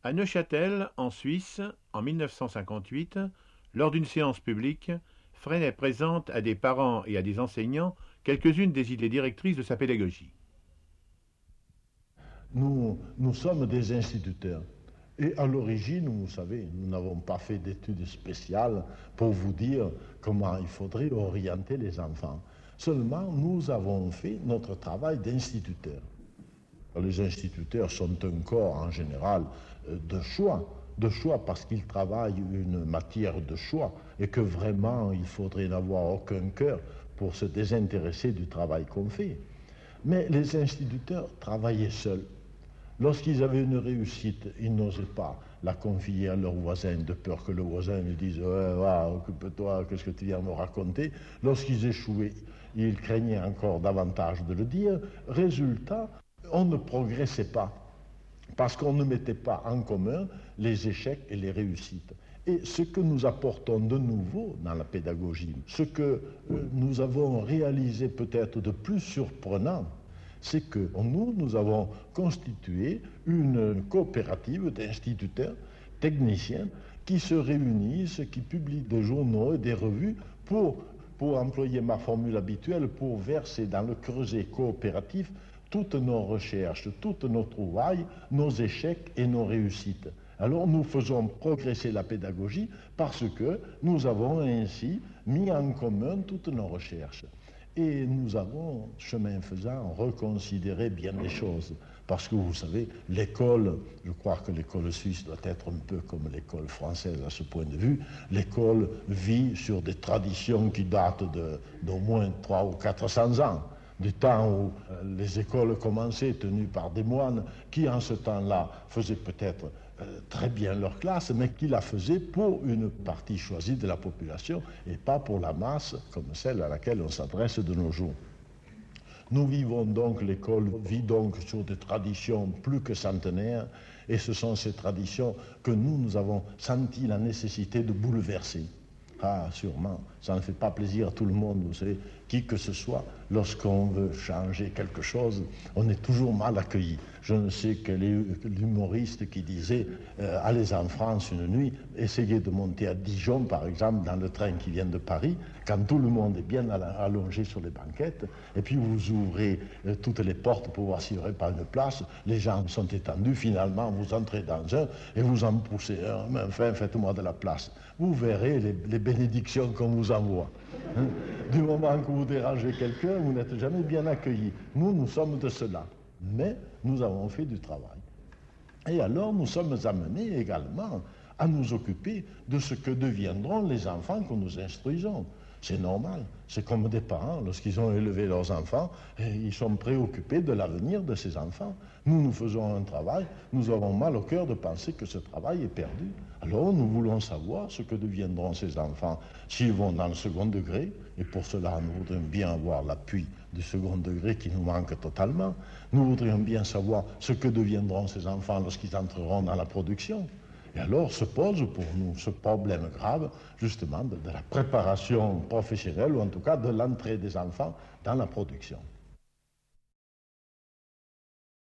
À Neuchâtel, en Suisse, en 1958, lors d'une séance publique, Freinet présente à des parents et à des enseignants quelques-unes des idées directrices de sa pédagogie. Nous sommes des instituteurs. Et à l'origine, vous savez, nous n'avons pas fait d'études spéciales pour vous dire comment il faudrait orienter les enfants. Seulement, nous avons fait notre travail d'instituteurs. Les instituteurs sont un corps en général de choix parce qu'ils travaillent une matière de choix et que vraiment il faudrait n'avoir aucun cœur pour se désintéresser du travail qu'on fait. Mais les instituteurs travaillaient seuls. Lorsqu'ils avaient une réussite, ils n'osaient pas la confier à leur voisin, de peur que le voisin lui dise occupe-toi, qu'est-ce que tu viens me raconter. Lorsqu'ils échouaient, ils craignaient encore davantage de le dire. Résultat, on ne progressait pas, parce qu'on ne mettait pas en commun les échecs et les réussites. Et ce que nous apportons de nouveau dans la pédagogie, ce que nous avons réalisé peut-être de plus surprenant, c'est que nous avons constitué une coopérative d'instituteurs, techniciens, qui se réunissent, qui publient des journaux et des revues pour employer ma formule habituelle, pour verser dans le creuset coopératif toutes nos recherches, toutes nos trouvailles, nos échecs et nos réussites. Alors nous faisons progresser la pédagogie parce que nous avons ainsi mis en commun toutes nos recherches. Et nous avons, chemin faisant, reconsidéré bien des choses. Parce que vous savez, l'école, je crois que l'école suisse doit être un peu comme l'école française à ce point de vue. L'école vit sur des traditions qui datent d'au moins 300 ou 400 ans. Du temps où les écoles commençaient, tenues par des moines, qui en ce temps-là faisaient peut-être très bien leur classe, mais qui la faisaient pour une partie choisie de la population et pas pour la masse comme celle à laquelle on s'adresse de nos jours. Nous vivons donc, l'école vit donc sur des traditions plus que centenaires, et ce sont ces traditions que nous avons senti la nécessité de bouleverser. Ah, sûrement, ça ne fait pas plaisir à tout le monde, vous savez, qui que ce soit, lorsqu'on veut changer quelque chose, on est toujours mal accueilli. Je ne sais quel est l'humoriste qui disait allez en France une nuit, essayez de monter à Dijon, par exemple, dans le train qui vient de Paris, quand tout le monde est bien allongé sur les banquettes, et puis vous ouvrez toutes les portes pour voir s'il n'y aurait pas une place, les gens sont étendus, finalement vous entrez dans un et vous en poussez un, mais enfin faites-moi de la place. Vous verrez les bénédictions qu'on vous envoie. Hein? Du moment que vous dérangez quelqu'un, vous n'êtes jamais bien accueilli. Nous sommes de cela. Mais nous avons fait du travail. Et alors nous sommes amenés également à nous occuper de ce que deviendront les enfants que nous instruisons. C'est normal. C'est comme des parents, lorsqu'ils ont élevé leurs enfants, ils sont préoccupés de l'avenir de ces enfants. Nous faisons un travail, nous avons mal au cœur de penser que ce travail est perdu. Alors nous voulons savoir ce que deviendront ces enfants s'ils vont dans le second degré, et pour cela nous voudrions bien avoir l'appui du second degré qui nous manque totalement. Nous voudrions bien savoir ce que deviendront ces enfants lorsqu'ils entreront dans la production. Et alors se pose pour nous ce problème grave, justement, de la préparation professionnelle, ou en tout cas de l'entrée des enfants dans la production.